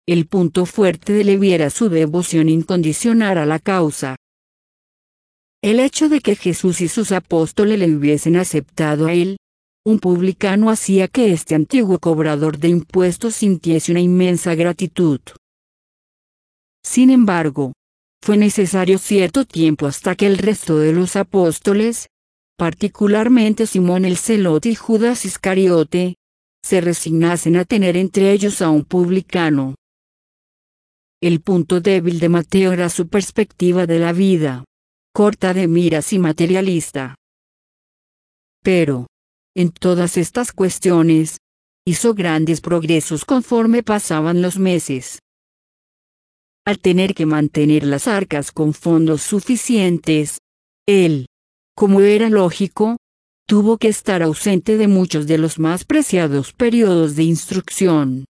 El punto fuerte de Leví era su devoción incondicional a la causa. El hecho de que Jesús y sus apóstoles le hubiesen aceptado a él, un publicano, hacía que este antiguo cobrador de impuestos sintiese una inmensa gratitud. Sin embargo, fue necesario cierto tiempo hasta que el resto de los apóstoles, particularmente Simón el Celote y Judas Iscariote, se resignasen a tener entre ellos a un publicano. El punto débil de Mateo era su perspectiva de la vida, corta de miras y materialista. Pero, en todas estas cuestiones, hizo grandes progresos conforme pasaban los meses. Al tener que mantener las arcas con fondos suficientes, él, como era lógico, tuvo que estar ausente de muchos de los más preciados periodos de instrucción.